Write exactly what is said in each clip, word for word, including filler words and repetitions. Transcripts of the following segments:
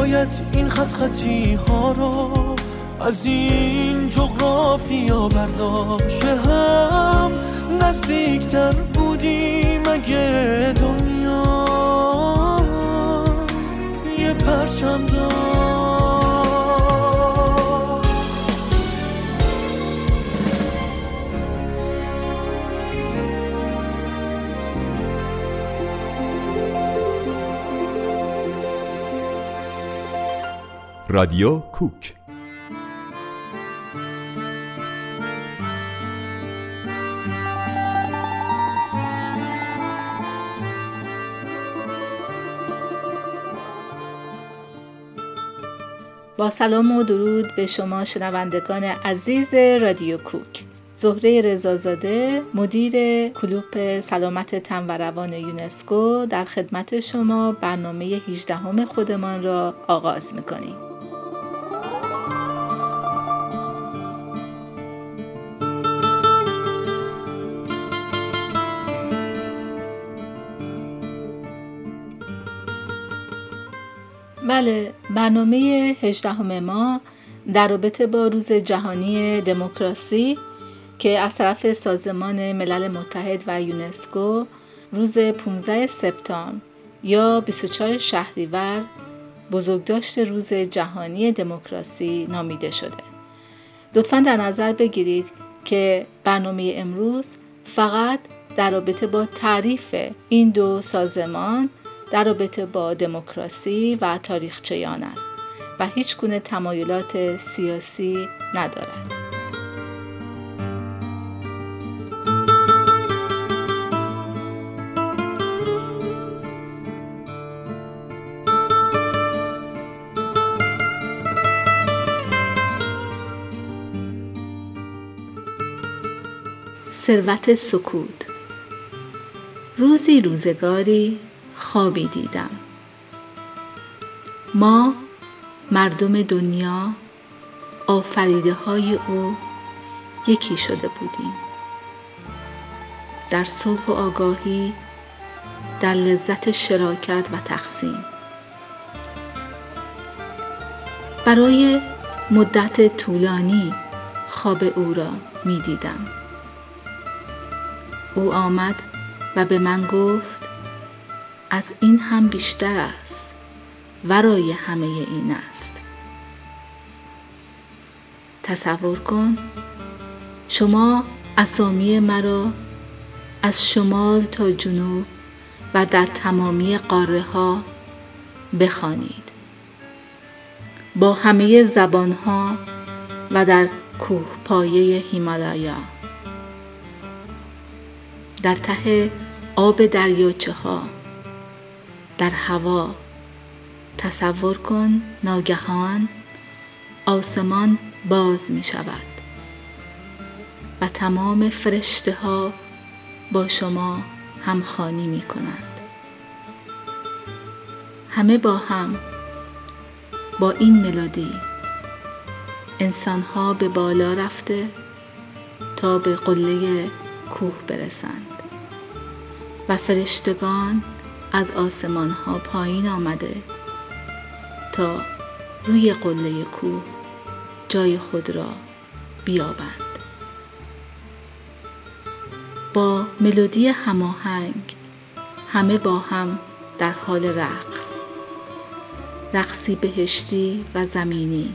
باید این خط خطی ها رو از این جغرافیا برداشت که هم نزدیکتر بودیم اگه دنیا یه پرچم داشت. رادیو کوک. با سلام و درود به شما شنوندگان عزیز رادیو کوک. زهره رضازاده، مدیر کلوپ سلامت تن و روان یونسکو، در خدمت شما برنامه هجدهم خودمان را آغاز می‌کنیم. بله، برنامه هجدهم ما در رابطه با روز جهانی دموکراسی که از طرف سازمان ملل متحد و یونسکو روز پانزده سپتامبر یا بیست و چهارم شهریور بزرگداشت روز جهانی دموکراسی نامیده شده. لطفاً در نظر بگیرید که برنامه امروز فقط در رابطه با تعریف این دو سازمان در رابطه با دموکراسی و تاریخچه آن است و هیچ گونه تمایلات سیاسی ندارد. ثروت سکوت. روزی روزگاری خوابی دیدم. ما مردم دنیا آفریده های او یکی شده بودیم، در صلح و آگاهی، در لذت شراکت و تقسیم. برای مدت طولانی خواب او را می دیدم. او آمد و به من گفت از این هم بیشتر است، ورای همه این است. تصور کن شما اسامی مرا از شمال تا جنوب و در تمامی قاره ها بخوانید، با همه زبان ها و در کوهپایه هیمالایا، در ته آب دریاچه ها، در هوا. تصور کن ناگهان آسمان باز می شود و تمام فرشته ها با شما همخوانی می کنند. همه با هم، با این ملودی، انسان ها به بالا رفته تا به قله کوه برسند و فرشتگان از آسمان ها پایین آمده تا روی قله کوه جای خود را بیابند. با ملودی هماهنگ همه با هم در حال رقص، رقصی بهشتی و زمینی.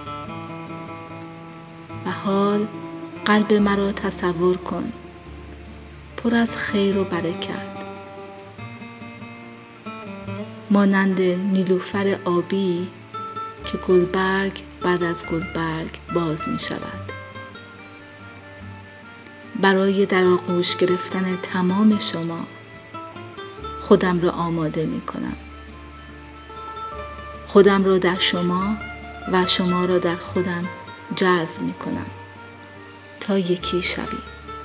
و حال قلب مرا تصور کن پر از خیر و برکت، مانند نیلوفر آبی که گلبرگ بعد از گلبرگ باز می شود. برای در آغوش گرفتن تمام شما خودم را آماده می کنم. خودم را در شما و شما را در خودم جذب می کنم تا یکی شویم.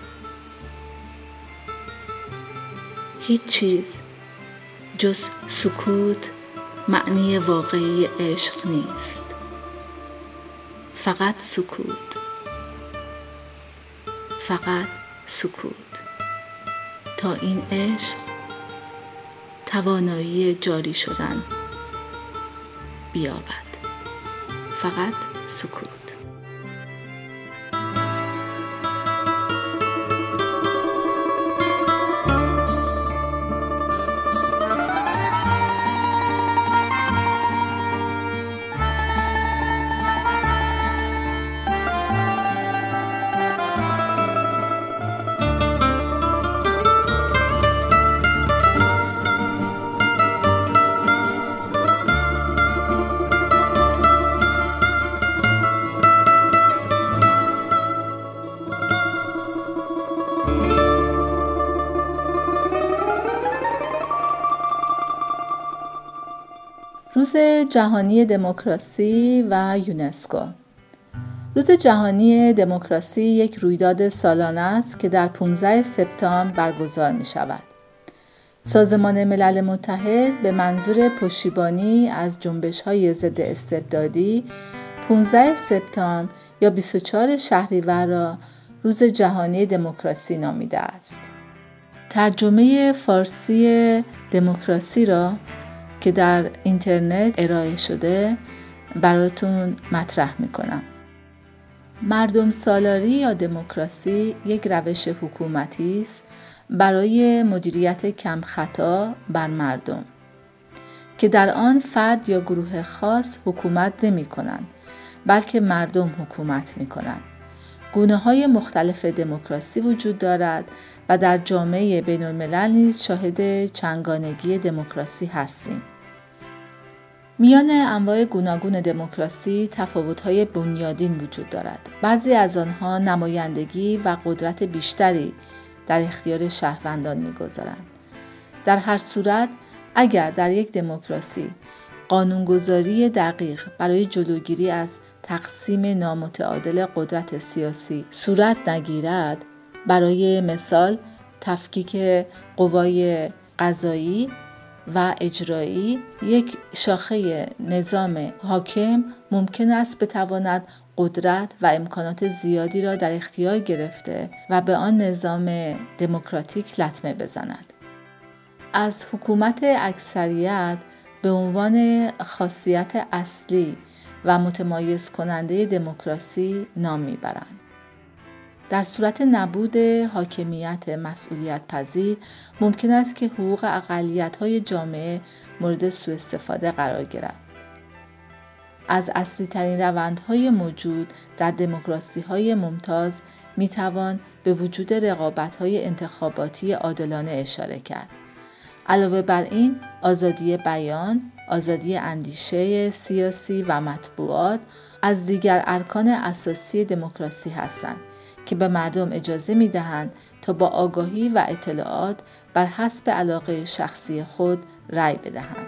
هیچ چیز جز سکوت معنی واقعی عشق نیست. فقط سکوت. فقط سکوت تا این عشق توانایی جاری شدن بیابد. فقط سکوت. روز جهانی دموکراسی و یونسکو. روز جهانی دموکراسی یک رویداد سالانه است که در پانزده سپتامبر برگزار می شود. سازمان ملل متحد به منظور پشتیبانی از جنبش‌های ضد استبدادی پانزده سپتامبر یا بیست و چهارم شهریور را روز جهانی دموکراسی نامیده است. ترجمه فارسی دموکراسی را که در اینترنت ارائه شده براتون مطرح میکنم. مردم سالاری یا دموکراسی یک روش حکومتی است برای مدیریت کم خطا بر مردم که در آن فرد یا گروه خاص حکومت نمی کنند بلکه مردم حکومت می کنند. گونه های مختلف دموکراسی وجود دارد و در جامعه بین الملل نیز شاهد چندگانگی دموکراسی هستیم. میان انواع گوناگون دموکراسی تفاوت‌های بنیادین وجود دارد. بعضی از آنها نمایندگی و قدرت بیشتری در اختیار شهروندان می‌گذارند. در هر صورت اگر در یک دموکراسی قانونگذاری دقیق برای جلوگیری از تقسیم نامتعادل قدرت سیاسی صورت نگیرد، برای مثال تفکیک قوای قضایی و اجرایی، یک شاخه نظام حاکم ممکن است بتواند قدرت و امکانات زیادی را در اختیار گرفته و به آن نظام دموکراتیک لطمه بزند. از حکومت اکثریت به عنوان خاصیت اصلی و متمایز کننده دموکراسی نام میبرند. در صورت نبود حاکمیت مسئولیت پذیر ممکن است که حقوق اقلیت‌های جامعه مورد سوء استفاده قرار گیرد. از اصلی ترین روندهای موجود در دموکراسی‌های ممتاز میتوان به وجود رقابت‌های انتخاباتی عادلانه اشاره کرد. علاوه بر این، آزادی بیان، آزادی اندیشه سیاسی و مطبوعات از دیگر ارکان اساسی دموکراسی هستند که به مردم اجازه می‌دهند تا با آگاهی و اطلاعات بر حسب علاقه شخصی خود رأی بدهند.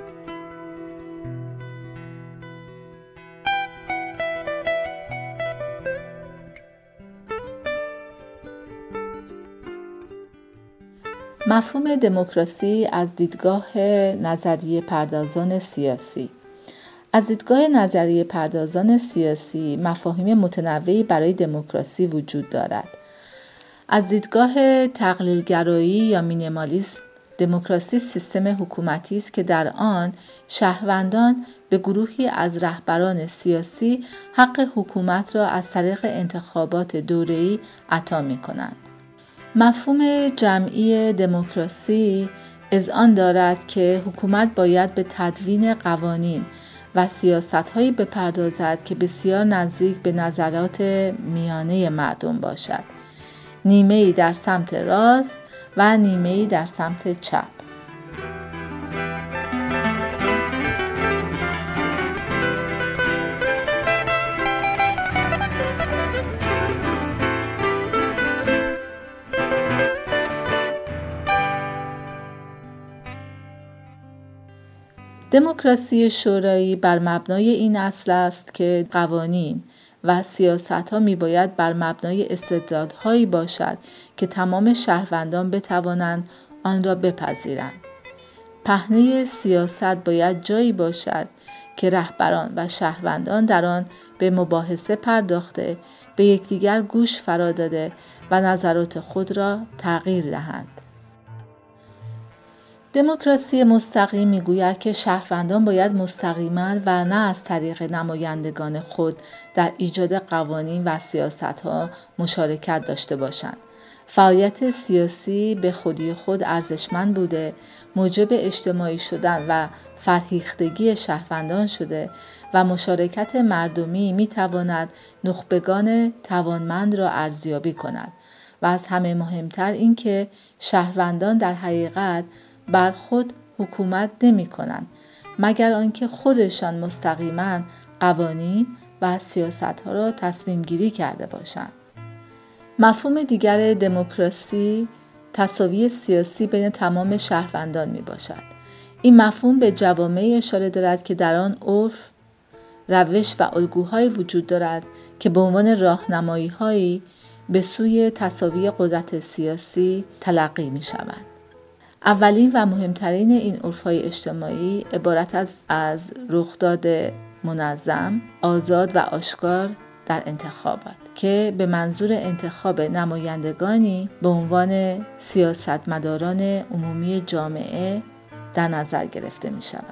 مفهوم دموکراسی از دیدگاه نظریه پردازان سیاسی. از دیدگاه نظریه پردازان سیاسی مفاهیم متنوعی برای دموکراسی وجود دارد. از دیدگاه تقلیلگرایی یا مینیمالیسم، دموکراسی سیستم حکومتی است که در آن شهروندان به گروهی از رهبران سیاسی حق حکومت را از طریق انتخابات دوره‌ای عطا می‌کنند. مفهوم جمعی دموکراسی اذعان دارد که حکومت باید به تدوین قوانین و سیاست‌هایی بپردازد که بسیار نزدیک به نظرات میانه مردم باشد، نیمه‌ای در سمت راست و نیمه‌ای در سمت چپ. دموکراسی شورایی بر مبنای این اصل است که قوانین و سیاست‌ها می‌باید بر مبنای استدلال‌هایی باشد که تمام شهروندان بتوانند آن را بپذیرند. پهنه سیاست باید جایی باشد که رهبران و شهروندان در آن به مباحثه پرداخته، به یکدیگر گوش فرا داده و نظرات خود را تغییر دهند. دموکراسی مستقیم میگوید که شهروندان باید مستقیما و نه از طریق نمایندگان خود در ایجاد قوانین و سیاست‌ها مشارکت داشته باشند. فعالیت سیاسی به خودی خود ارزشمند بوده، موجب اجتماعی شدن و فرهیختگی شهروندان شده و مشارکت مردمی میتواند نخبگان توانمند را ارزیابی کند و از همه مهمتر این که شهروندان در حقیقت بر خود حکومت نمی کنند مگر آنکه خودشان مستقیما قوانین و سیاست‌ها را تصمیم گیری کرده باشند. مفهوم دیگر دموکراسی تساوی سیاسی بین تمام شهروندان می باشد. این مفهوم به جوامعی اشاره دارد که در آن عرف، روش و الگوهایی وجود دارد که به عنوان راهنمایی‌هایی به سوی تساوی قدرت سیاسی تلقی می شوند. اولین و مهمترین این عرف‌های اجتماعی عبارت از, از رخداد منظم، آزاد و آشکار در انتخابات که به منظور انتخاب نمایندگانی به عنوان سیاستمداران عمومی جامعه در نظر گرفته می شود.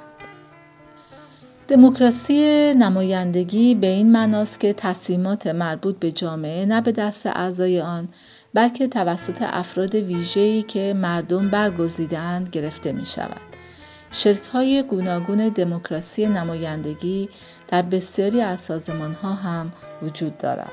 دموکراسی نمایندگی به این معناست که تصمیمات مربوط به جامعه نه به دست اعضای آن بلکه توسط افراد ویژه‌ای که مردم برگزیده‌اند گرفته می شود. شکل‌های گوناگون دموکراسی نمایندگی در بسیاری از سازمان‌ها هم وجود دارد.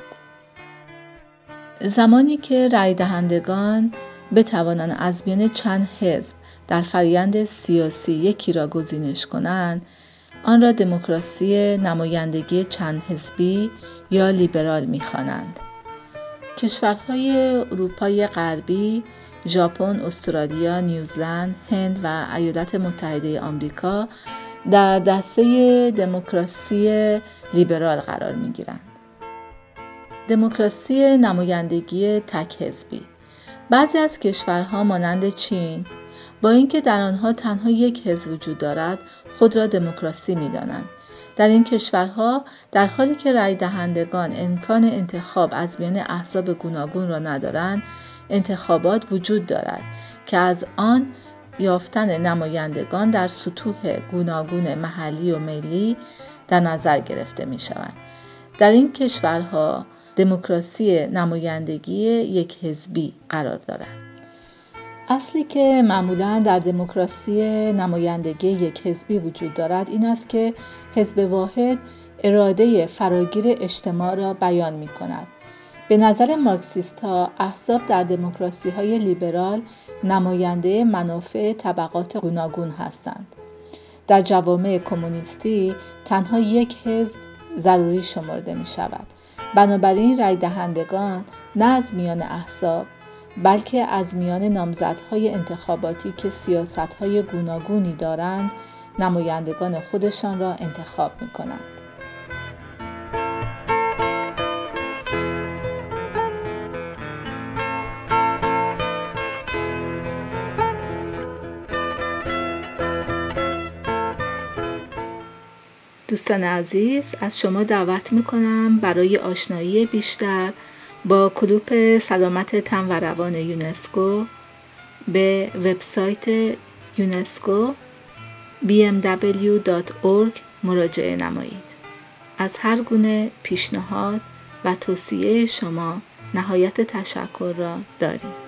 زمانی که رای دهندگان بتوانند از میان چند حزب در فرآیند سیاسی یکی را گزینش کنند، آن را دموکراسی نمایندگی چند حزبی یا لیبرال می‌خوانند. کشورهای اروپای غربی، ژاپن، استرالیا، نیوزلند، هند و ایالات متحده آمریکا در دسته دموکراسی لیبرال قرار می‌گیرند. دموکراسی نمایندگی تک حزبی. بعضی از کشورها مانند چین با اینکه در آنها تنها یک حزب وجود دارد، خود را دموکراسی می‌دانند. در این کشورها در حالی که رای دهندگان امکان انتخاب از میان احزاب گوناگون را ندارند، انتخابات وجود دارد که از آن یافتن نمایندگان در سطوح گوناگون محلی و ملی در نظر گرفته می شوند. در این کشورها دموکراسی نمایندگی یک حزبی قرار دارد. اصلی که معمولاً در دموکراسی نمایندگی یک حزبی وجود دارد این است که حزب واحد اراده فراگیر اجتماع را بیان می کند. به نظر مارکسیست‌ها احزاب در دموکراسی‌های لیبرال نماینده منافع طبقات گوناگون هستند. در جوامع کمونیستی تنها یک حزب ضروری شمرده می شود. بنابراین رای دهندگان نه از میان احزاب بلکه از میان نامزدهای انتخاباتی که سیاست‌های گوناگونی دارند نمایندگان خودشان را انتخاب می کنند. دوستان عزیز، از شما دعوت میکنم برای آشنایی بیشتر با کلوپ سلامت تن و روان یونسکو به وبسایت یونسکو بی ام دبلیو دات اورگ مراجعه نمایید. از هر گونه پیشنهاد و توصیه شما نهایت تشکر را داریم.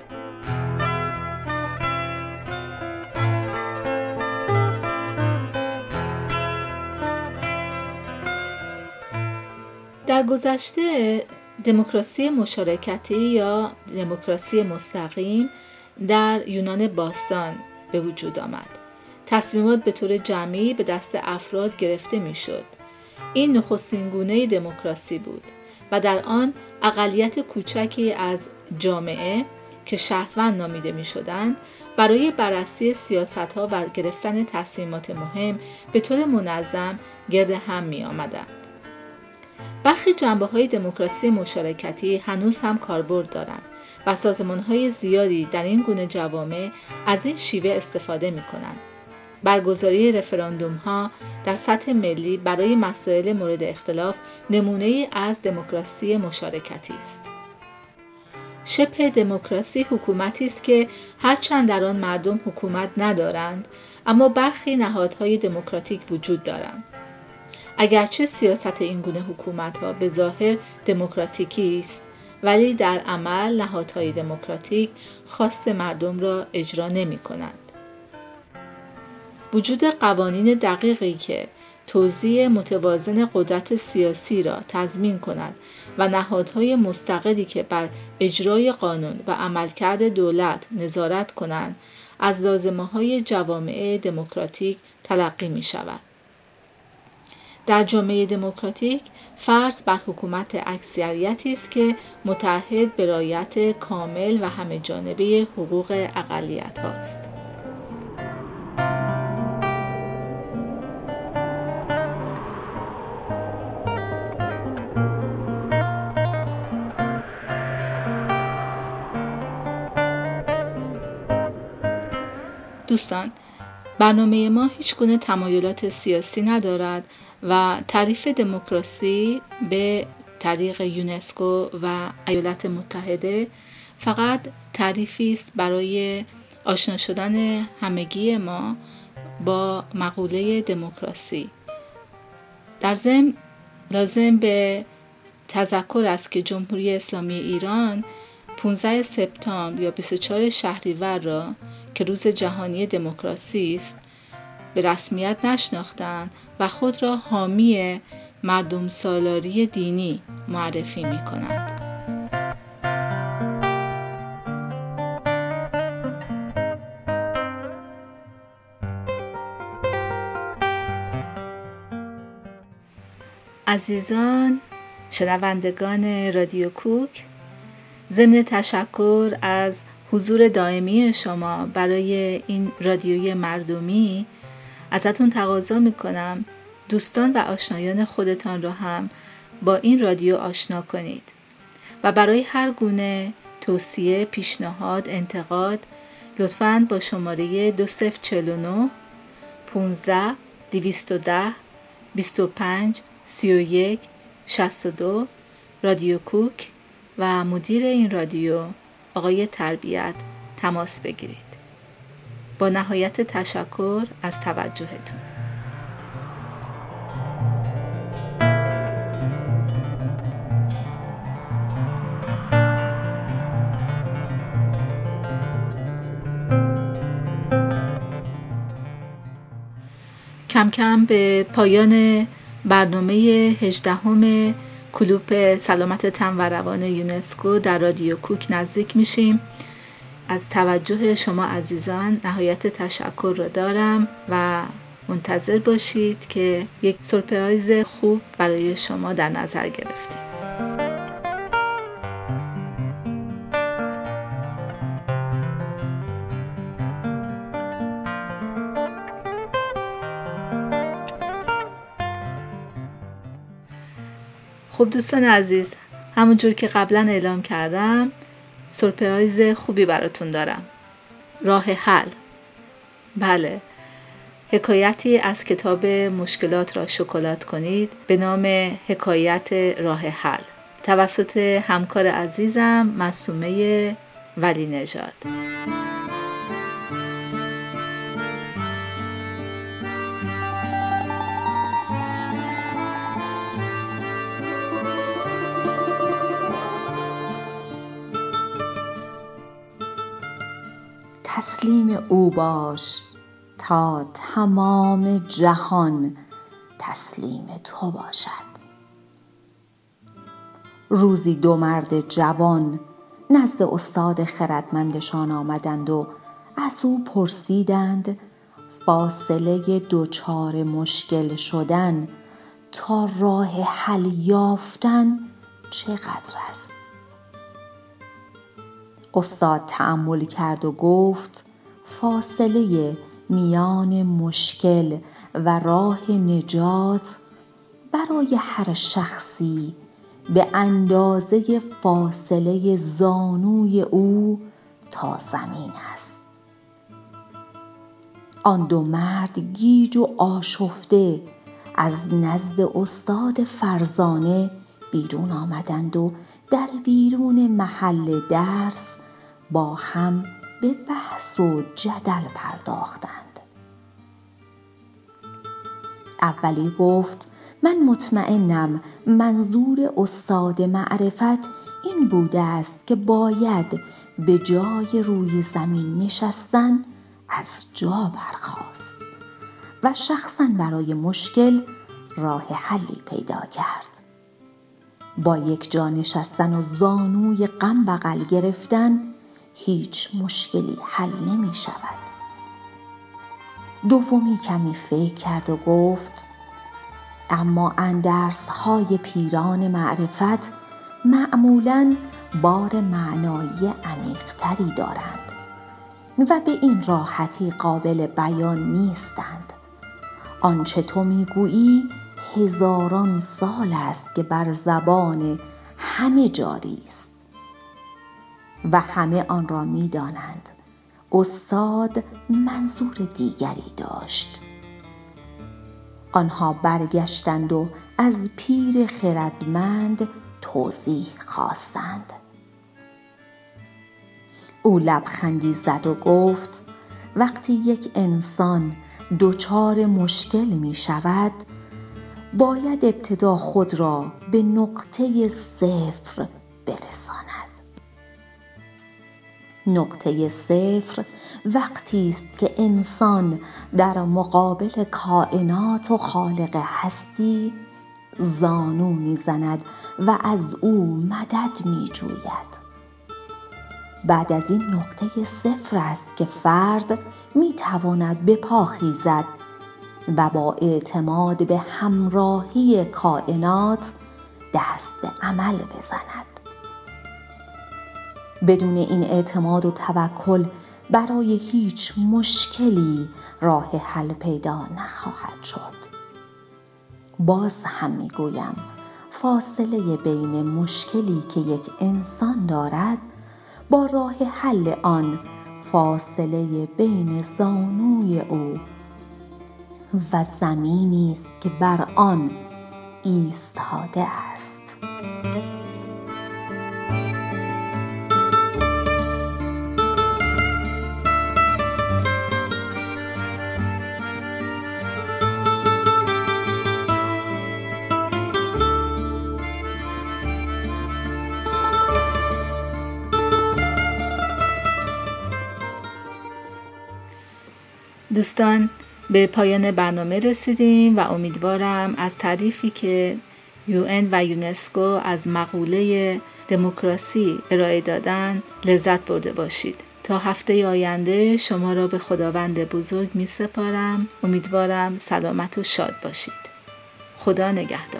در گذشته دموکراسی مشارکتی یا دموکراسی مستقیم در یونان باستان به وجود آمد. تصمیمات به طور جمعی به دست افراد گرفته میشد. این نخستین گونه دموکراسی بود و در آن اقلیت کوچکی از جامعه که شهروند نامیده میشدند برای بررسی سیاست‌ها و گرفتن تصمیمات مهم به طور منظم گرد هم می آمدند. برخی جنبه‌های دموکراسی مشارکتی هنوز هم کاربرد دارند و سازمان‌های زیادی در این گونه جوامع از این شیوه استفاده می‌کنند. برگزاری رفراندوم‌ها در سطح ملی برای مسائل مورد اختلاف نمونه‌ای از دموکراسی مشارکتی است. شبه دموکراسی حکومتی است که هرچند در آن مردم حکومت ندارند، اما برخی نهادهای دموکراتیک وجود دارند. اگرچه سیاست این گونه حکومت‌ها به ظاهر دموکراتیکی است، ولی در عمل نهادهای دموکراتیک خواست مردم را اجرا نمی‌کنند. وجود قوانین دقیقی که توزیع متوازن قدرت سیاسی را تضمین کند و نهادهای مستقلی که بر اجرای قانون و عملکرد دولت نظارت کنند از لازمه‌های جوامع دموکراتیک تلقی می‌شود. در جامعه دموکراتیک فرض بر حکومت اکثریتی است که متعهد به رعایت کامل و همه‌جانبه حقوق اقلیت‌هاست. دوستان، برنامه ما هیچ گونه تمایلات سیاسی ندارد و تعریف دموکراسی به طریق یونسکو و ایالات متحده فقط تعریفی است برای آشنا شدن همگی ما با مقوله دموکراسی. در ضمن لازم به تذکر است که جمهوری اسلامی ایران پانزده سپتامبر یا بیست و چهارم شهریور را که روز جهانی دموکراسی است به رسمیت نشناختند و خود را حامی مردم سالاری دینی معرفی می کنند. عزیزان شنوندگان رادیو کوک، ضمن تشکر از حضور دائمی شما برای این رادیوی مردمی ازتون تقاضا میکنم دوستان و آشنایان خودتان را هم با این رادیو آشنا کنید و برای هر گونه توصیه، پیشنهاد، انتقاد لطفاً با شماره دو صفر چهل و نه پانزده دویست و ده بیست و پنج سی و یک شصت و دو رادیو کوک و مدیر این رادیو آقای تربیت تماس بگیرید. با نهایت تشکر از توجهتون. کم کم به پایان برنامه هجدهم کلوپ سلامت تن و روان یونسکو در رادیو کوک نزدیک میشیم. از توجه شما عزیزان نهایت تشکر را دارم و منتظر باشید که یک سورپرایز خوب برای شما در نظر گرفتیم. خب دوستان عزیز، همونجور که قبلا اعلام کردم سورپرایز خوبی براتون دارم. راه حل. بله، حکایتی از کتاب مشکلات را شکلات کنید به نام حکایت راه حل توسط همکار عزیزم معصومه ولی نژاد. تسلیم او باش تا تمام جهان تسلیم تو باشد. روزی دو مرد جوان نزد استاد خردمندشان آمدند و از او پرسیدند فاصله دوچار مشکل شدن تا راه حل یافتن چقدر است؟ استاد تأمل کرد و گفت فاصله میان مشکل و راه نجات برای هر شخصی به اندازه فاصله زانوی او تا زمین است. آن دو مرد گیج و آشفته از نزد استاد فرزانه بیرون آمدند و در بیرون محل درس با هم به بحث و جدل پرداختند. اولی گفت من مطمئنم منظور استاد معرفت این بوده است که باید به جای روی زمین نشستن از جا برخاست و شخصاً برای مشکل راه حلی پیدا کرد. با یک جا نشستن و زانوی غم بغل گرفتن هیچ مشکلی حل نمی شود. دومی کمی فکر کرد و گفت اما اندرس‌های پیران معرفت معمولاً بار معنایی عمیق‌تری دارند و به این راحتی قابل بیان نیستند. آنچه تو میگویی هزاران سال است که بر زبان همه جاری است و همه آن را می‌دانند. استاد منظور دیگری داشت. آنها برگشتند و از پیر خردمند توضیح خواستند. او لبخندی زد و گفت وقتی یک انسان دچار مشکل می شود باید ابتدا خود را به نقطه صفر برساند. نقطه صفر وقتی است که انسان در مقابل کائنات و خالق هستی زانو می‌زند و از او مدد می‌جوید. بعد از این نقطه صفر است که فرد می‌تواند به پا خیزد و با اعتماد به همراهی کائنات دست به عمل بزند. بدون این اعتماد و توکل برای هیچ مشکلی راه حل پیدا نخواهد شد. باز هم میگویم فاصله بین مشکلی که یک انسان دارد با راه حل آن فاصله بین زانوی او و زمینی است که بر آن ایستاده است. دوستان به پایان برنامه رسیدیم و امیدوارم از تعریفی که یو ان و یونسکو از مقوله دموکراسی ارائه دادن لذت برده باشید. تا هفته آینده شما را به خداوند بزرگ می سپارم. امیدوارم سلامت و شاد باشید. خدا نگهدار.